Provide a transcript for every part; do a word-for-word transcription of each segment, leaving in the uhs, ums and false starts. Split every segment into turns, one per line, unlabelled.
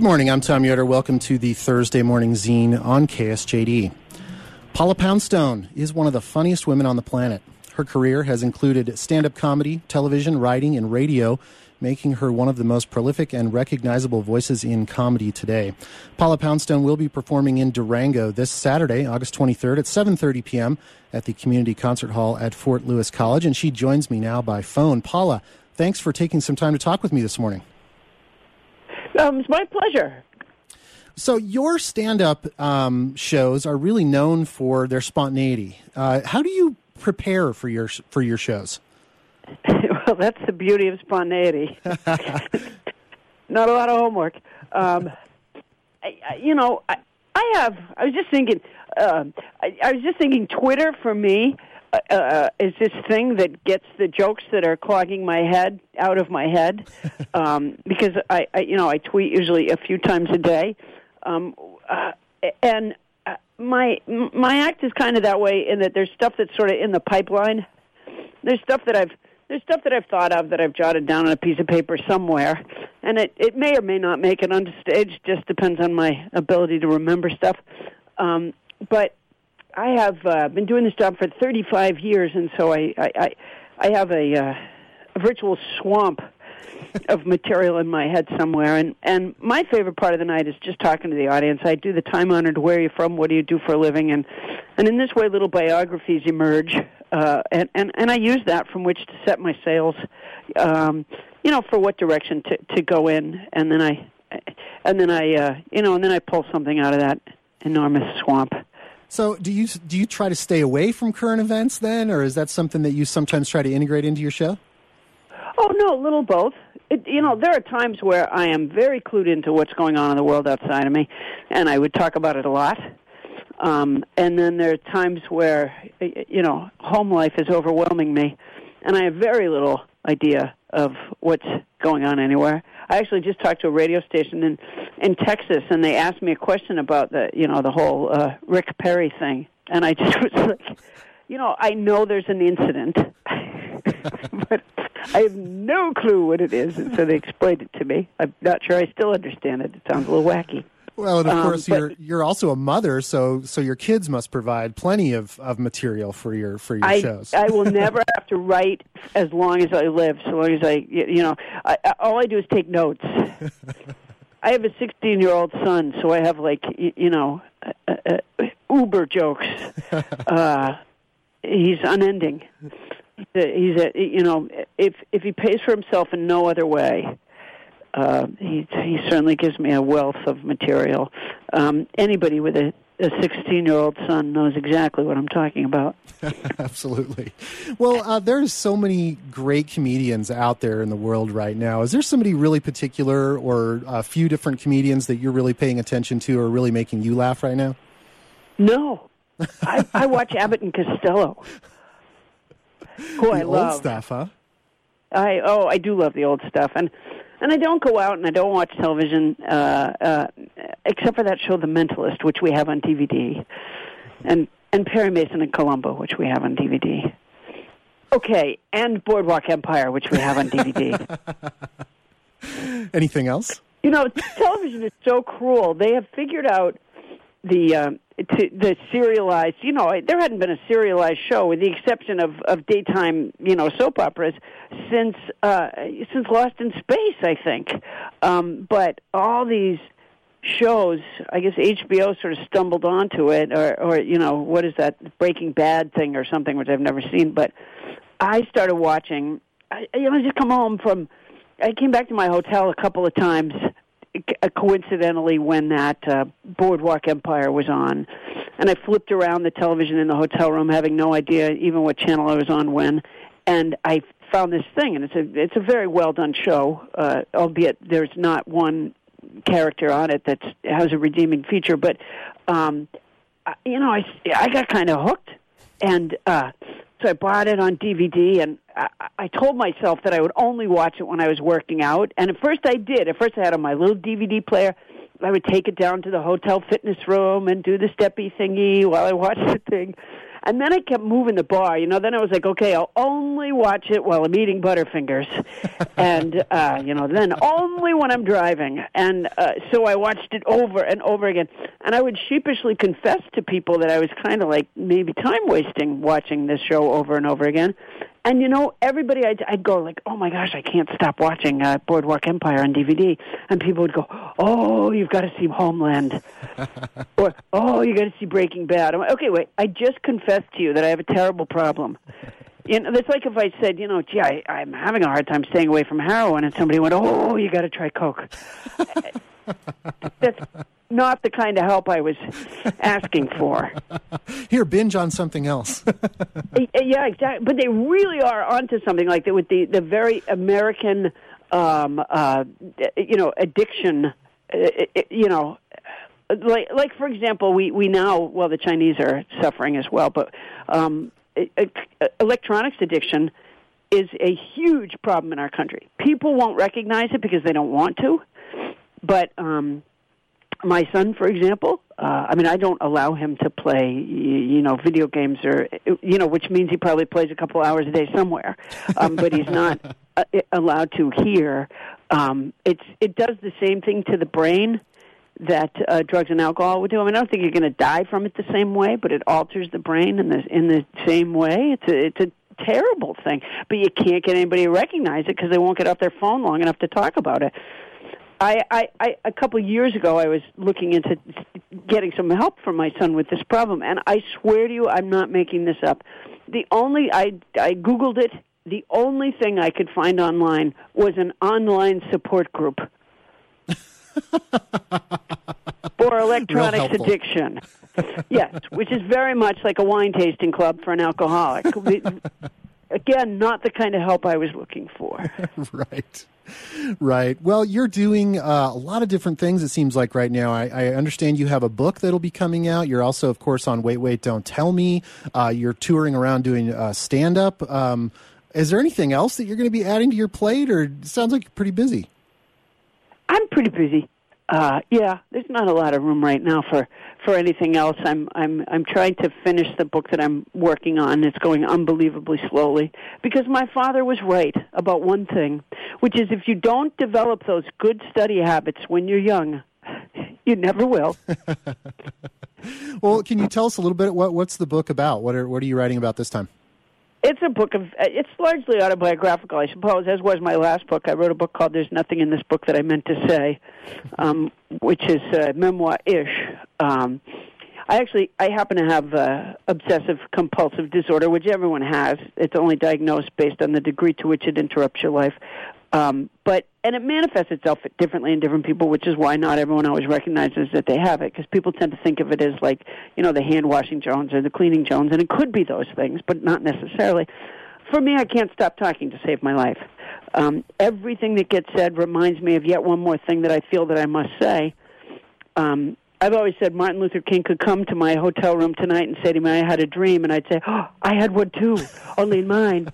morning, I'm Tom Yoder. Welcome to the Thursday Morning Zine on K S J D. Paula Poundstone is one of the funniest women on the planet. Her career has included stand-up comedy, television, writing, and radio, making her one of the most prolific and recognizable voices in comedy today. Paula Poundstone will be performing in Durango this Saturday, August twenty-third at seven thirty p.m. at the Community Concert Hall at Fort Lewis College, and she joins me now by phone. Paula, thanks for taking some time to talk with me this morning.
Um, it's my pleasure.
So your stand-up um, shows are really known for their spontaneity. Uh, how do you prepare for your for your shows?
Well, that's the beauty of spontaneity. Not a lot of homework. Um, I, I, you know, I, I have. I was just thinking. Uh, I, I was just thinking. Twitter for me uh, uh, is this thing that gets the jokes that are clogging my head out of my head. Um, because I, I, you know, I tweet usually a few times a day, um, uh, and uh, my my act is kind of that way in that there's stuff that's sort of in the pipeline. There's stuff that I've There's stuff that I've thought of that I've jotted down on a piece of paper somewhere, and it, it may or may not make it onto stage, just depends on my ability to remember stuff. Um, but I have uh, been doing this job for thirty-five years, and so I, I, I, I have a, uh, a virtual swamp of material in my head somewhere, and, and my favorite part of the night is just talking to the audience. I do the time-honored, where are you from, what do you do for a living, and, and in this way little biographies emerge. Uh, and, and, and I use that from which to set my sails, um, you know, for what direction to, to go in, and then I, and then I, uh, you know, and then I pull something out of that enormous swamp.
So, do you do you try to stay away from current events then, or is that something that you sometimes try to integrate into your show?
Oh no, a little both. It, you know, there are times where I am very clued into what's going on in the world outside of me, and I would talk about it a lot. Um, and then there are times where, you know, home life is overwhelming me, and I have very little idea of what's going on anywhere. I actually just talked to a radio station in, in Texas, and they asked me a question about the, you know, the whole uh, Rick Perry thing, and I just was like, you know, I know there's an incident, but I have no clue what it is, and so they explained it to me. I'm not sure I still understand it. It sounds a little wacky.
Well, and of
um,
course,
but,
you're you're also a mother, so so your kids must provide plenty of, of material for your for your
I,
shows.
I will never have to write as long as I live, so long as I, you know, I, I, all I do is take notes. I have a sixteen-year-old son, so I have, like, you, you know, uh, uh, uber jokes. Uh, he's unending. He's, a, he's a, you know, if if he pays for himself in no other way, Uh, he, he certainly gives me a wealth of material. Um, anybody with a, a sixteen-year-old son knows exactly what I'm talking about.
Absolutely. Well, uh, there's so many great comedians out there in the world right now. Is there somebody really particular or a few different comedians that you're really paying attention to or really making you laugh right now?
No. I, I watch Abbott and Costello, who I
the
love.
Old stuff, huh?
I Oh, I do love the old stuff. And And I don't go out and I don't watch television, uh, uh, except for that show, The Mentalist, which we have on D V D, and and Perry Mason and Columbo, which we have on D V D. Okay, and Boardwalk Empire, which we have on D V D.
Anything else?
You know, television is so cruel. They have figured out the um, to, the serialized. You know, there hadn't been a serialized show, with the exception of, of daytime, you know, soap operas, since uh, since Lost in Space, I think. Um, but all these shows, I guess H B O sort of stumbled onto it, or, or you know, what is that Breaking Bad thing or something, which I've never seen. But I started watching. I, you know, I just come home from. I came back to my hotel a couple of times, coincidentally, when that uh, Boardwalk Empire was on, and I flipped around the television in the hotel room, having no idea even what channel I was on when, and I found this thing, and it's a it's a very well done show, uh, albeit there's not one character on it that has a redeeming feature, but um, you know, I I got kind of hooked, and uh, so I bought it on D V D, and I, I told myself that I would only watch it when I was working out, and at first I did. At first I had on my little D V D player. I would take it down to the hotel fitness room and do the steppy thingy while I watched the thing. And then I kept moving the bar. You know, then I was like, okay, I'll only watch it while I'm eating Butterfingers. and, uh, you know, then only when I'm driving. And uh, so I watched it over and over again. And I would sheepishly confess to people that I was kind of like maybe time-wasting watching this show over and over again. And, you know, everybody, I'd, I'd go like, oh, my gosh, I can't stop watching uh, Boardwalk Empire on D V D. And people would go, oh, you've got to see Homeland. Or, oh, you got to see Breaking Bad. I'm like, okay, wait, I just confessed to you that I have a terrible problem. You know, it's like if I said, you know, gee, I, I'm having a hard time staying away from heroin, and somebody went, oh, you got to try Coke. That's not the kind of help I was asking for.
Here, binge on something else.
Yeah, exactly. But they really are onto something like that with the, the very American, um, uh, you know, addiction, uh, you know, like, like for example, we, we now, well, the Chinese are suffering as well, but um, electronics addiction is a huge problem in our country. People won't recognize it because they don't want to, but um, my son, for example, uh, I mean, I don't allow him to play, you know, video games or, you know, which means he probably plays a couple hours a day somewhere, um, but he's not uh, allowed to here. Um, it's it does the same thing to the brain that uh, drugs and alcohol would do. I mean, I don't think you're going to die from it the same way, but it alters the brain in the in the same way. It's a, it's a terrible thing, but you can't get anybody to recognize it because they won't get off their phone long enough to talk about it. I, I, I, a couple of years ago, I was looking into getting some help for my son with this problem, and I swear to you, I'm not making this up. The only, I, I Googled it, the only thing I could find online was an online support group for electronics addiction. Yes, which is very much like a wine tasting club for an alcoholic. Again, not the kind of help I was looking for.
Right. Right. Well, you're doing uh, a lot of different things, it seems like, right now. I, I understand you have a book that'll be coming out. You're also, of course, on Wait, Wait, Don't Tell Me. Uh, you're touring around doing uh, stand-up. Um, is there anything else that you're going to be adding to your plate, or it sounds like you're pretty busy?
I'm pretty busy. Uh, yeah, there's not a lot of room right now for, for anything else. I'm I'm I'm trying to finish the book that I'm working on. It's going unbelievably slowly because my father was right about one thing, which is if you don't develop those good study habits when you're young, you never will.
Well, can you tell us a little bit what what's the book about? What are what are you writing about this time?
It's a book of, it's largely autobiographical, I suppose, as was my last book. I wrote a book called There's Nothing in This Book That I Meant to Say, um, which is uh, memoir-ish. Um, I actually, I happen to have uh, obsessive-compulsive disorder, which everyone has. It's only diagnosed based on the degree to which it interrupts your life. Um, but and it manifests itself differently in different people, which is why not everyone always recognizes that they have it, because people tend to think of it as like, you know, the hand-washing Jones or the cleaning Jones, and it could be those things, but not necessarily. For me, I can't stop talking to save my life. Um, everything that gets said reminds me of yet one more thing that I feel that I must say. Um, I've always said Martin Luther King could come to my hotel room tonight and say to me, I had a dream, and I'd say, oh, I had one too, only in mine.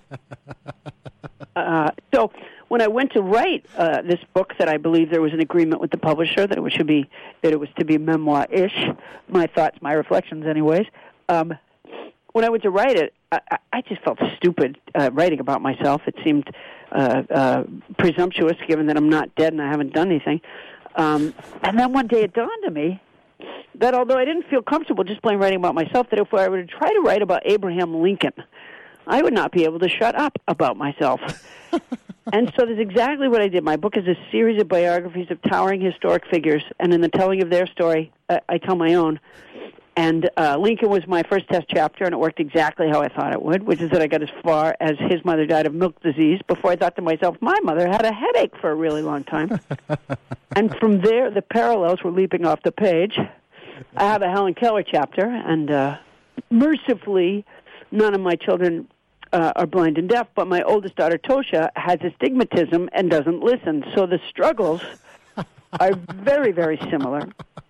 Uh, so when I went to write uh, this book, that I believe there was an agreement with the publisher that it should be that it was to be memoir-ish, my thoughts, my reflections, anyways. Um, when I went to write it, I, I just felt stupid uh, writing about myself. It seemed uh, uh, presumptuous, given that I'm not dead and I haven't done anything. Um, and then one day it dawned on me that although I didn't feel comfortable just plain writing about myself, that if I were to try to write about Abraham Lincoln, I would not be able to shut up about myself. And so that's exactly what I did. My book is a series of biographies of towering historic figures, and in the telling of their story, uh, I tell my own. And uh, Lincoln was my first test chapter, and it worked exactly how I thought it would, which is that I got as far as his mother died of milk disease before I thought to myself, my mother had a headache for a really long time. And from there, the parallels were leaping off the page. I have a Helen Keller chapter, and uh, mercifully, none of my children uh, are blind and deaf, but my oldest daughter, Tosha, has astigmatism and doesn't listen. So the struggles are very, very similar.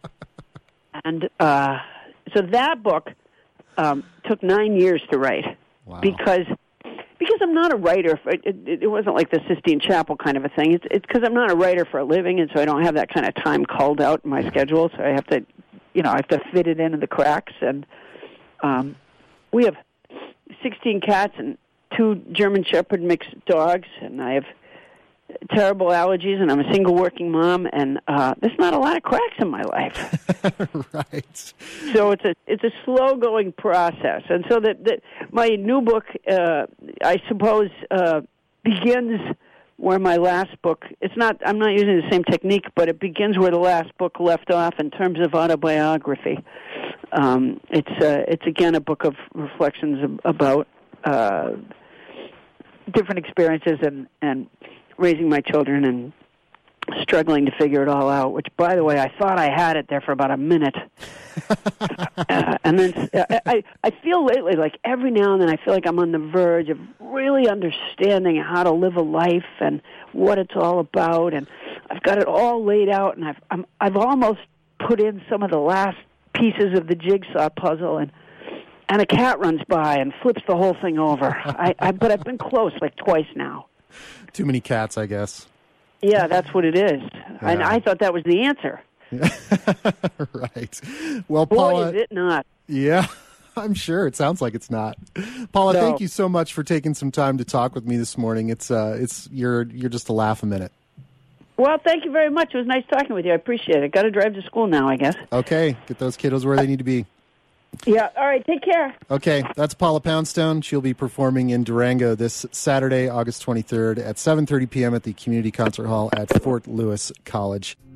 And uh, so that book um, took nine years to write.
Wow. because
because I'm not a writer. For, it, it, it wasn't like the Sistine Chapel kind of a thing. It's it's because I'm not a writer for a living, and so I don't have that kind of time called out in my schedule. So I have to, you know, I have to fit it into the cracks. And um, we have sixteen cats and two German Shepherd mixed dogs, and I have terrible allergies, and I'm a single working mom, and uh, there's not a lot of cracks in my life.
Right.
So it's a it's a slow going process, and so that that my new book, uh, I suppose, uh, begins where my last book. It's not. I'm not using the same technique, but it begins where the last book left off in terms of autobiography. Um, it's uh, it's again a book of reflections about uh, different experiences and and. raising my children and struggling to figure it all out, which, by the way, I thought I had it there for about a minute. uh, and then uh, I, I feel lately like every now and then I feel like I'm on the verge of really understanding how to live a life and what it's all about. And I've got it all laid out, and I've, I'm, I've almost put in some of the last pieces of the jigsaw puzzle, and and a cat runs by and flips the whole thing over. I, I, but I've been close like twice now.
Too many cats, I guess.
Yeah, that's what it is. Yeah. And I thought that was the answer.
Right. Well,
Boy,
Paula,
is it not.
Yeah, I'm sure. It sounds like it's not. Paula,
no.
Thank you so much for taking some time to talk with me this morning. It's uh, it's you're you're just a laugh a minute.
Well, thank you very much. It was nice talking with you. I appreciate it. Got to drive to school now, I guess.
Okay, get those kiddos where they need to be.
Yeah, all right, take care.
Okay, that's Paula Poundstone. She'll be performing in Durango this Saturday, August twenty-third at seven thirty p.m. at the Community Concert Hall at Fort Lewis College.